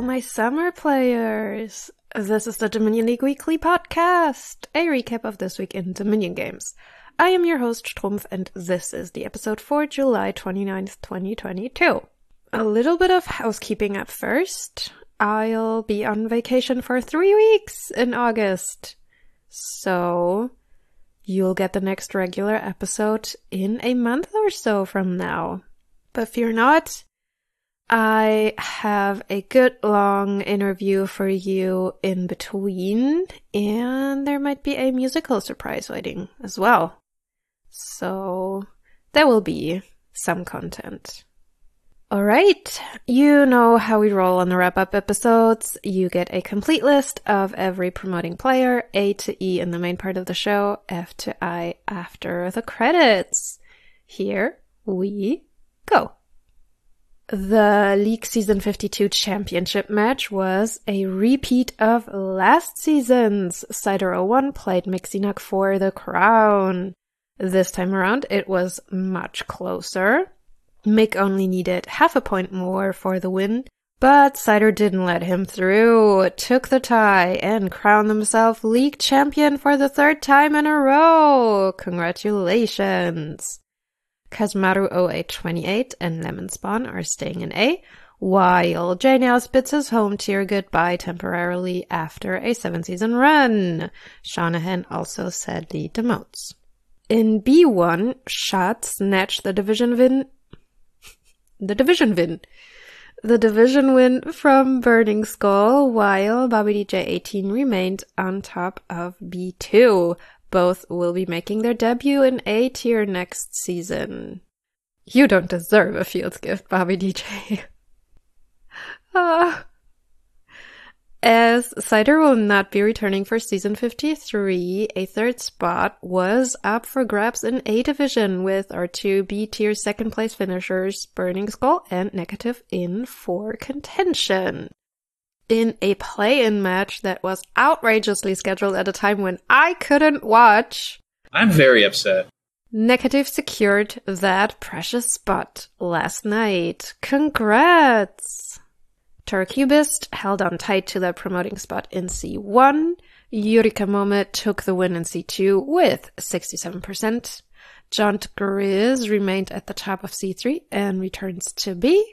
my summer players! This is the Dominion League Weekly Podcast, a recap of this week in Dominion games. I am your host, Strumpf, and this is the episode for July 29th, 2022. A little bit of housekeeping at first. I'll be on vacation for 3 weeks in August. So, you'll get the next regular episode in a month or so from now. But fear not, I have a good long interview for you in between, and there might be a musical surprise waiting as well. So, there will be some content. Alright, you know how we roll on the wrap-up episodes. You get a complete list of every promoting player, A to E in the main part of the show, F to I after the credits. Here we go. The League Season 52 Championship match was a repeat of last season's. Cider 01 played Mixinuk for the crown. This time around, it was much closer. Mick only needed half a point more for the win, but Cider didn't let him through, took the tie, and crowned himself league champion for the 3rd time in a row. Congratulations! Kazmaru 0828 and Lemon Spawn are staying in A, while J-Nails bids his home tier goodbye temporarily after a 7-season run. Shanahan also sadly demotes. In B1, Shot snatched the division win from Burning Skull, while Bobby DJ 18 remained on top of B2. Both will be making their debut in A tier next season. You don't deserve a field gift, Bobby DJ. As Cider will not be returning for Season 53, a 3rd spot was up for grabs in A Division with our 2 B-tier 2nd place finishers, Burning Skull and Negative, in for contention. In a play-in match that was outrageously scheduled at a time when I couldn't watch, I'm very upset. Negative secured that precious spot last night. Congrats! Turcubist held on tight to that promoting spot in C1. Eureka Moment took the win in C2 with 67%. Jaunt Grizz remained at the top of C3 and returns to B.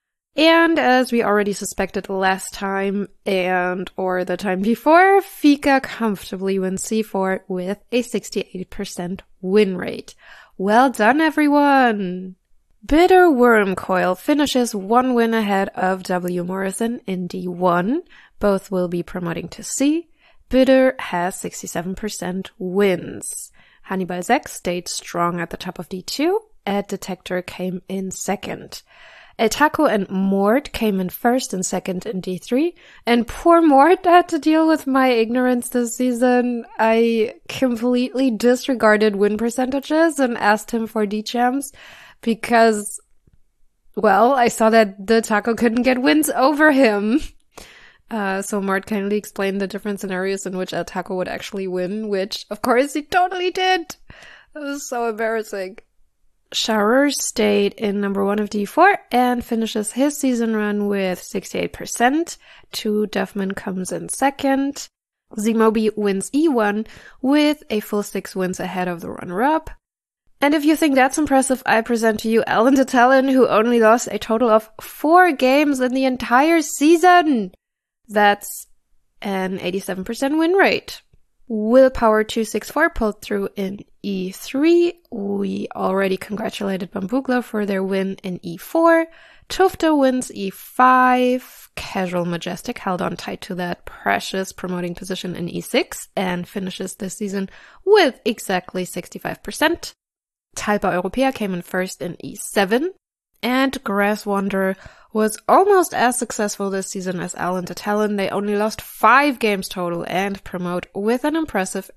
And as we already suspected last time or the time before, Fika comfortably wins C4 with a 68% win rate. Well done, everyone! Bitter Worm Coil finishes 1 win ahead of W. Morrison in D1. Both will be promoting to C. Bitter has 67% wins. Hannibal Zek stayed strong at the top of D2. Ed Detector came in 2nd. Etako and Mort came in 1st and 2nd in D3, and poor Mort had to deal with my ignorance this season. I completely disregarded win percentages and asked him for D-champs because, well, I saw that the Taco couldn't get wins over him. So Mort kindly explained the different scenarios in which Etako would actually win, which, of course, he totally did. It was so embarrassing. Shower stayed in number 1 of D4 and finishes his season run with 68%. 2 Duffman comes in 2nd. Zimobi wins E1 with a full 6 wins ahead of the runner-up. And if you think that's impressive, I present to you Alan Detalin, who only lost a total of 4 games in the entire season. That's an 87% win rate. Willpower 264 pulled through in E3. We already congratulated Bambuglo for their win in E4. Tufta wins E5. Casual Majestic held on tight to that precious promoting position in E6 and finishes this season with exactly 65%. Talpa Europea came in 1st in E7. And Grass Wanderer was almost as successful this season as Alan Detalin. They only lost 5 games total and promote with an impressive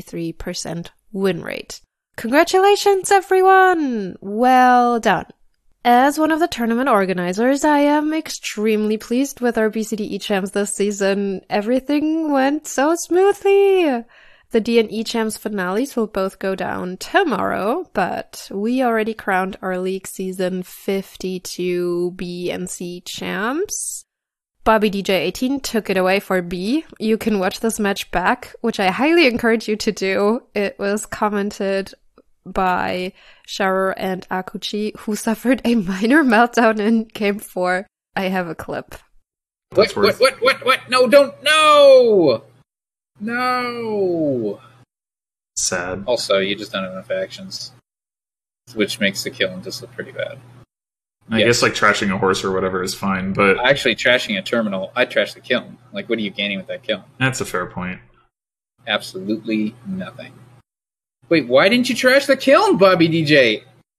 83% win rate. Congratulations, everyone! Well done. As one of the tournament organizers, I am extremely pleased with our BCDE champs this season. Everything went so smoothly. The D&E Champs finales will both go down tomorrow, but we already crowned our League Season 52 B and C champs. Bobby DJ18 took it away for B. You can watch this match back, which I highly encourage you to do. It was commented by Sharer and Akuchi, who suffered a minor meltdown in Game 4. I have a clip. What? No, don't, no! No! Sad. Also, you just don't have enough actions, which makes the killing just look pretty bad. I guess like trashing a horse or whatever is fine, but actually trashing a terminal, I'd trash the kiln. Like, what are you gaining with that kiln? That's a fair point. Absolutely nothing. Wait, why didn't you trash the kiln, Bobby DJ?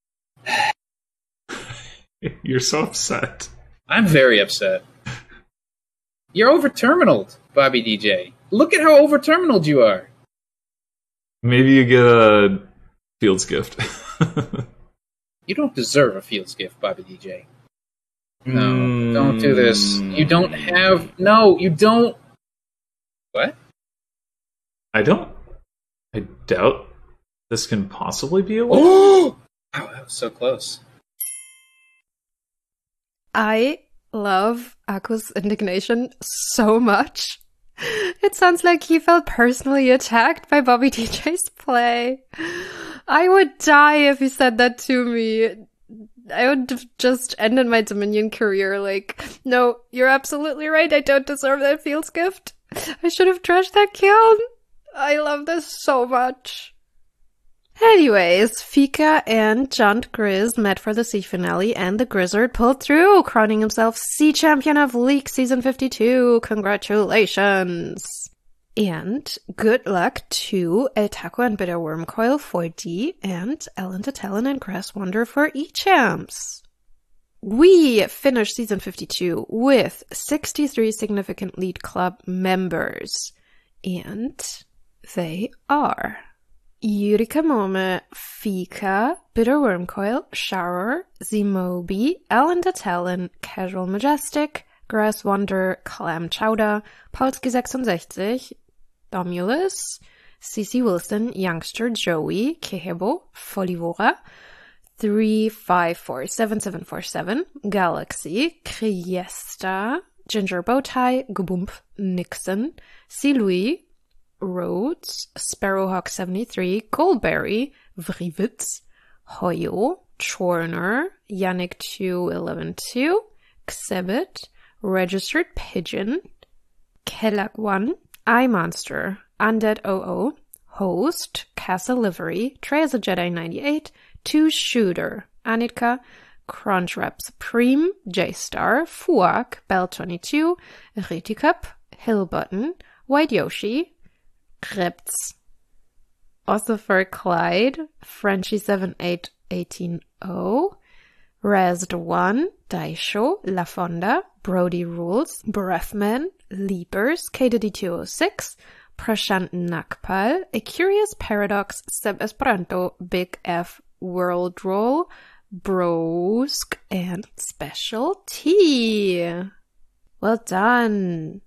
You're so upset. I'm very upset. You're over-terminaled, Bobby DJ. Look at how over-terminaled you are. Maybe you get a Fields gift. You don't deserve a Fields gift, Bobby DJ. No, don't do this. You don't have... No, you don't... What? I doubt this can possibly be a win. Oh! Wow, that was so close. I love Aku's indignation so much. It sounds like he felt personally attacked by Bobby DJ's play. I would die if he said that to me. I would have just ended my Dominion career like, no, you're absolutely right. I don't deserve that Fields gift. I should have trashed that kiln. I love this so much. Anyways, Fika and Jaunt Grizz met for the C finale, and the Grizzard pulled through, crowning himself C champion of League Season 52. Congratulations! And good luck to El Taco and Bitter Wormcoil for D, and Ellen Talon and Grass Wonder for E champs. We finished Season 52 with 63 significant Lead Club members, and they are Yurika Mome, Fika, Bitter Wormcoil, Shower, Zimobi, Ellen Talon, Casual Majestic, Grass Wonder, Clam Chowder, Paulski 66, Domulis, CC Wilson, Youngster, Joey, Kehebo, Folivora, 3547747, Galaxy, Kriesta, Ginger Bowtie, Gubump, Nixon, C. Louis, Rhodes, Sparrowhawk 73, Goldberry, Vrivitz, Hoyo, Chorner, Yannick 2112, Xebit, Registered Pigeon, Kellag 1, iMonster, Undead 00, Host, Casa Livery, Trey as a Jedi 98, 2 Shooter, Anitka, Crunchwrap Supreme, J-Star, Fuak, Bell 22, Reticup, Hillbutton, White Yoshi, Krebs, Ossifer Clyde, Frenchie 78180, Razed 1, Daisho, Lafonda, Brody Rules, Breathman, Leapers, KDD206, Prashant Nakpal, A Curious Paradox, Seb Esperanto, Big F, World Roll, Brosk, and Special T. Well done.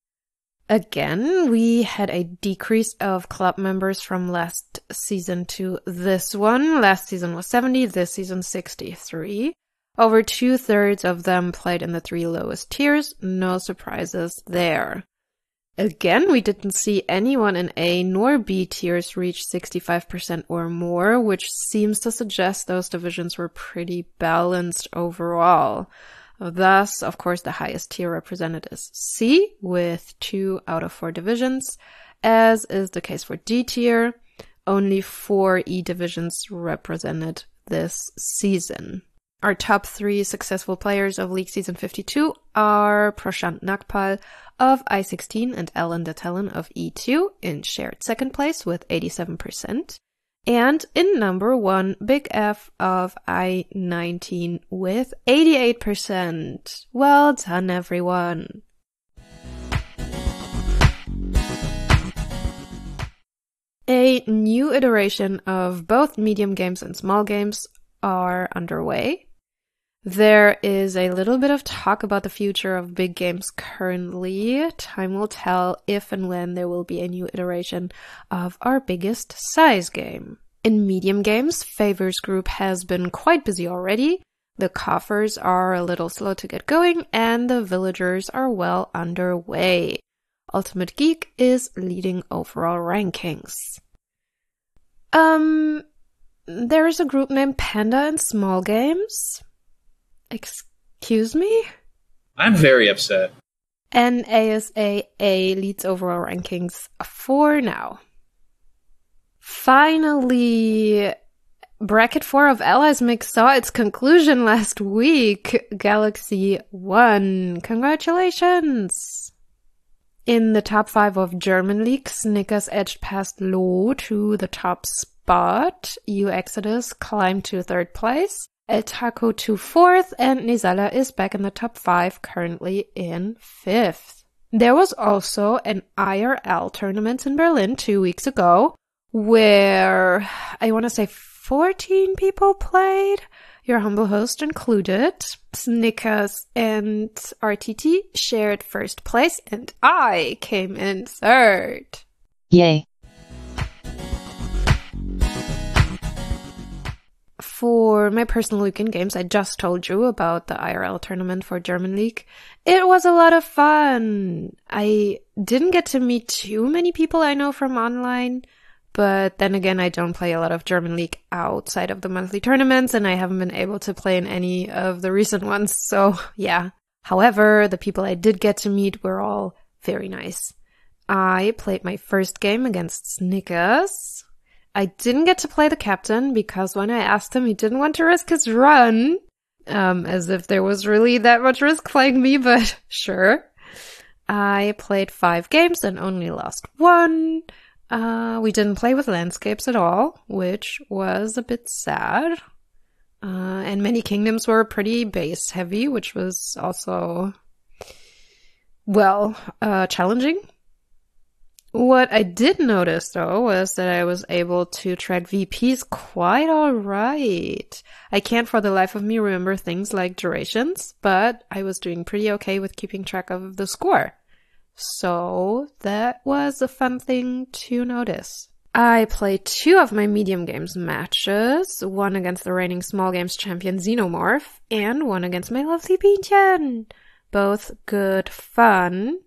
Again, we had a decrease of club members from last season to this one. Last season was 70, this season 63. Over 2/3 of them played in the 3 lowest tiers. No surprises there. Again, we didn't see anyone in A nor B tiers reach 65% or more, which seems to suggest those divisions were pretty balanced overall. Thus, of course, the highest tier represented is C, with 2 out of 4 divisions, as is the case for D tier. Only 4 E divisions represented this season. Our top 3 successful players of League Season 52 are Prashant Nakpal of I-16 and Ellen Talon of E2 in shared second place with 87%. And in number 1, Big F of I-19 with 88%. Well done, everyone. A new iteration of both medium games and small games are underway. There is a little bit of talk about the future of big games currently. Time will tell if and when there will be a new iteration of our biggest size game. In medium games, Favors Group has been quite busy already. The coffers are a little slow to get going, and the villagers are well underway. Ultimate Geek is leading overall rankings. There is a group named Panda and Small Games. Excuse me? I'm very upset. NASAA leads overall rankings for now. Finally, Bracket 4 of Allies Mix saw its conclusion last week. Galaxy won. Congratulations! In the top 5 of German League, Snickers edged past Low to the top spot. U-Exodus climbed to 3rd place. El Taco to 4th, and Nizala is back in the top 5, currently in 5th. There was also an IRL tournament in Berlin 2 weeks ago, where I want to say 14 people played, your humble host included. Snickers and RTT shared 1st place, and I came in 3rd. Yay. For my personal weekend games, I just told you about the IRL tournament for German League. It was a lot of fun. I didn't get to meet too many people I know from online, but then again, I don't play a lot of German League outside of the monthly tournaments, and I haven't been able to play in any of the recent ones, so yeah. However, the people I did get to meet were all very nice. I played my first game against Snickers. I didn't get to play the captain because when I asked him, he didn't want to risk his run. As if there was really that much risk playing me, but sure. I played 5 games and only lost 1. We didn't play with landscapes at all, which was a bit sad. And many kingdoms were pretty base heavy, which was also, well, challenging. What I did notice, though, was that I was able to track VPs quite alright. I can't for the life of me remember things like durations, but I was doing pretty okay with keeping track of the score. So that was a fun thing to notice. I played 2 of my medium games matches, one against the reigning small games champion Xenomorph, and one against my lovely Bienchen. Both good fun.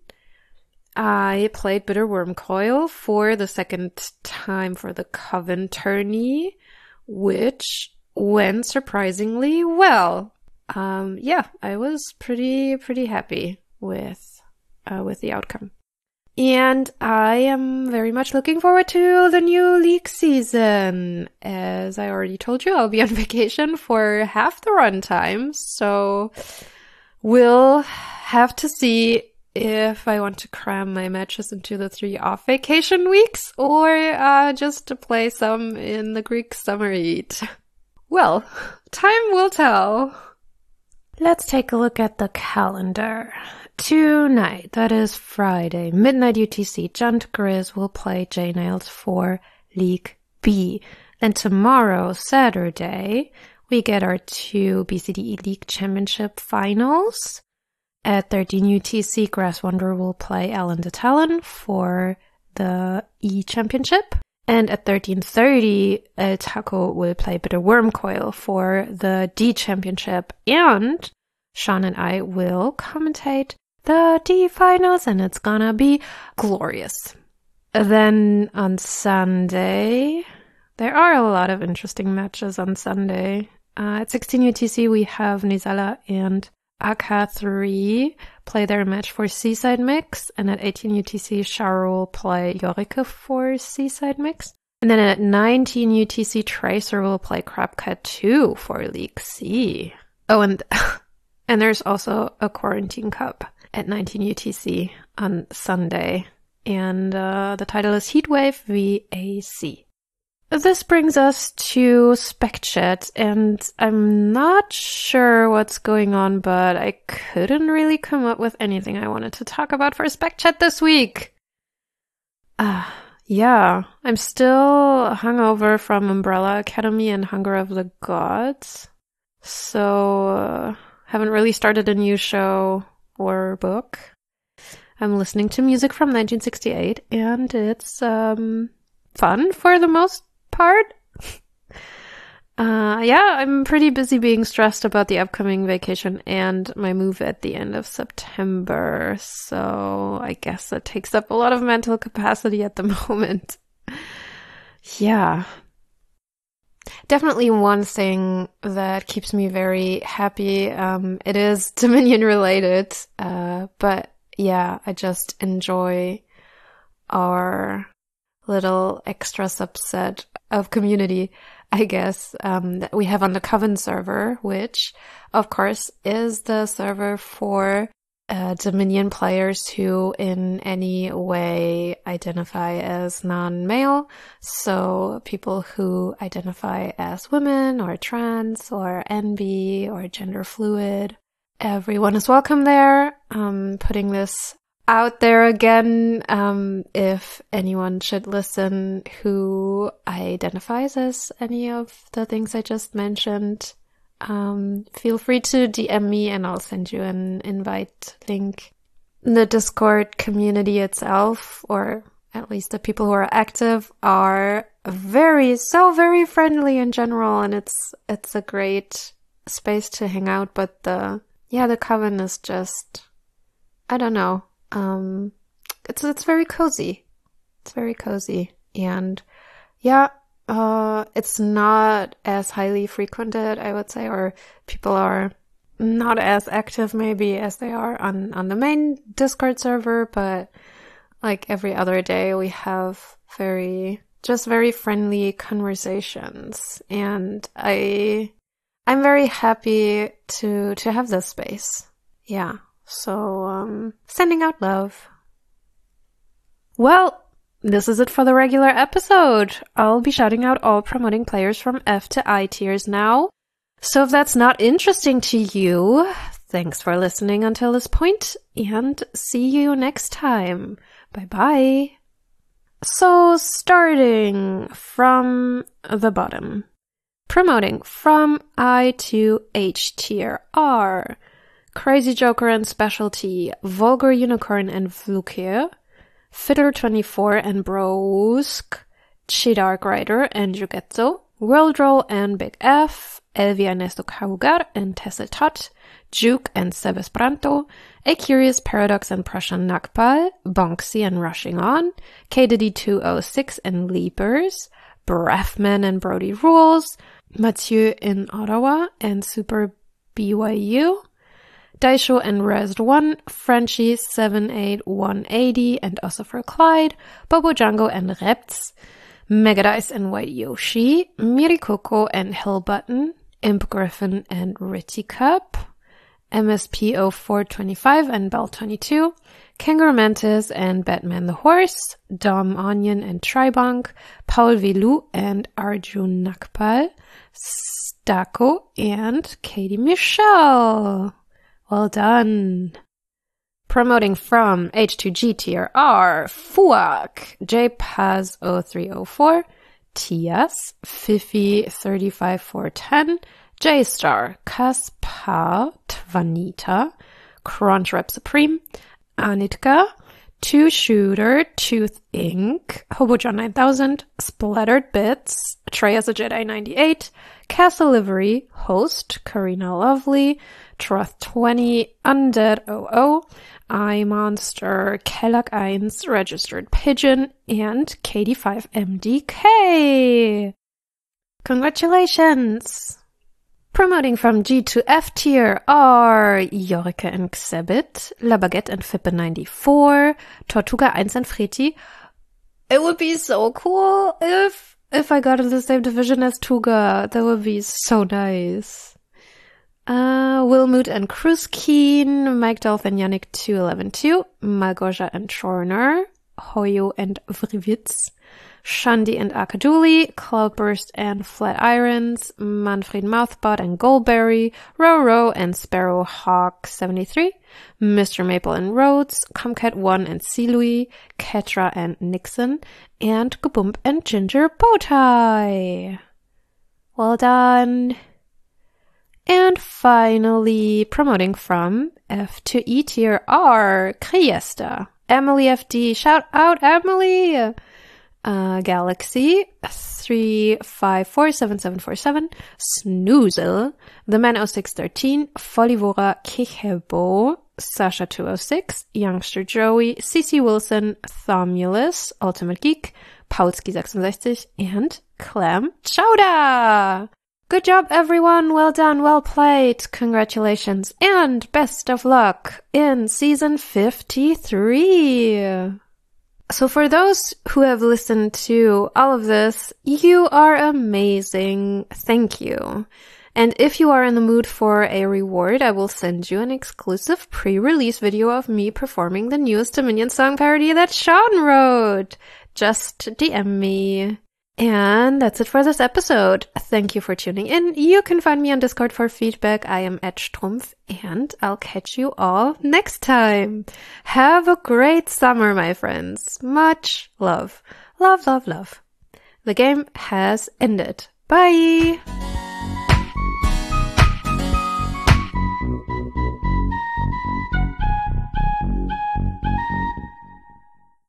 I played Bitter Worm Coil for the 2nd time for the Coven tourney, which went surprisingly well. Yeah, I was pretty happy with the outcome. And I am very much looking forward to the new league season. As I already told you, I'll be on vacation for half the runtime, so we'll have to see if I want to cram my matches into the 3 off vacation weeks or just to play some in the Greek summer heat. Well, time will tell. Let's take a look at the calendar. Tonight, that is Friday, midnight UTC, Junt Grizz will play J-Nails for League B. Then tomorrow, Saturday, we get our 2 BCDE League Championship finals. At 13 UTC, Grass Wanderer will play Alan de Talon for the E Championship. And at 13:30, El Taco will play Bitter Worm Coil for the D Championship. And Sean and I will commentate the D finals, and it's gonna be glorious. Then on Sunday, there are a lot of interesting matches on Sunday. At 16 UTC, we have Nizala and AK3 play their match for Seaside Mix, and at 18 UTC, Sharo will play Yorike for Seaside Mix. And then at 19 UTC, Tracer will play Crabcat 2 for League C. Oh, and there's also a Quarantine Cup at 19 UTC on Sunday, and the title is Heatwave VAC. This brings us to Spec Chat, and I'm not sure what's going on, but I couldn't really come up with anything I wanted to talk about for Spec Chat this week. Yeah, I'm still hungover from Umbrella Academy and Hunger of the Gods, so haven't really started a new show or book. I'm listening to music from 1968, and it's fun for the most part. Yeah, I'm pretty busy being stressed about the upcoming vacation and my move at the end of September. So I guess that takes up a lot of mental capacity at the moment. Yeah. Definitely one thing that keeps me very happy. It is Dominion related. But yeah, I just enjoy our little extra subset of community, I guess, that we have on the Coven server, which, of course, is the server for Dominion players who in any way identify as non-male. So people who identify as women or trans or NB or gender fluid. Everyone is welcome there. Putting this out there again, if anyone should listen who identifies as any of the things I just mentioned, feel free to DM me and I'll send you an invite link. The Discord community itself, or at least the people who are active, are very friendly in general, and it's a great space to hang out. But the Coven is just, I don't know. It's very cozy. It's very cozy. And yeah, it's not as highly frequented, I would say, or people are not as active maybe as they are on the main Discord server, but like every other day we have very friendly conversations. And I'm very happy to have this space. Yeah. So, sending out love. Well, this is it for the regular episode. I'll be shouting out all promoting players from F to I tiers now. So if that's not interesting to you, thanks for listening until this point, and see you next time. Bye-bye. So, starting from the bottom. Promoting from I to H tier are Crazy Joker and Specialty, Vulgar Unicorn and Vlukir, Fiddler24 and Brosk, Chidark Rider and Jugetsu, World Roll and Big F, Elvi Ernesto Kaugar and Tessel Tot, Juke and Sebes Branto, A Curious Paradox and Prussian Nakpal, Bonksy and Rushing On, KDD206 and Leapers, Braffman and Brody Rules, Mathieu in Ottawa and Super BYU, Daisho and Resd1, Frenchie 78180 and Ossifer Clyde, Bobo Django and Repts, Megadice and White Yoshi, Mirikoko and Hillbutton, Imp Griffin and Ritty Cup, MSP0425 and Bell22, Kangaroo Mantis and Batman the Horse, Dom Onion and Tribunk, Paul Vilou and Arjun Nakpal, Stako and Katie Michelle. Well done. Promoting from H2G tier are Fuak, JPaz0304, Tias, Fifi 35410, J-Star, Kaspar, Tvanita, Crunchwrap Supreme, Anitka, Two Shooter, Tooth Inc., Hobojohn 9000, Splattered Bits, Trey as a Jedi 98, Castle Livery, Host, Karina Lovely, Troth 20, Undead 00, iMonster, Kellogg 1, Registered Pigeon, and KD5MDK. Congratulations! Promoting from G to F tier are Jorike and Xebit, La Baguette and Fippe94, Tortuga 1 and Freti. It would be so cool if I got in the same division as Tuga. That would be so nice. Wilmut and Kruskeen, Mike Dolph and Yannick 2112, Malgosia and Chorner, Hoyo and Vrivitz, Shandi and Akaduli, Cloudburst and Flatirons, Manfred Mouthbot and Goldberry, Roro and Sparrowhawk73, Mr. Maple and Rhodes, Comcat1 and Silui, Ketra and Nixon, and Gabump and Ginger Bowtie. Well done. And finally, promoting from F to E tier are Kriesta, Emily FD, shout out Emily! Galaxy 3547747, Snoozle, The Man 0613, Folivora Kichebo, Sasha 206, Youngster Joey, CC Wilson, Thomulus, Ultimate Geek, Paulski 66, and Clam Chowda! Good job, everyone. Well done, well played. Congratulations, and best of luck in season 53. So for those who have listened to all of this, you are amazing. Thank you. And if you are in the mood for a reward, I will send you an exclusive pre-release video of me performing the newest Dominion song parody that Sean wrote. Just DM me. And that's it for this episode. Thank you for tuning in. You can find me on Discord for feedback. I am @Strumpf, and I'll catch you all next time. Have a great summer, my friends. Much love. Love, love, love. The game has ended. Bye!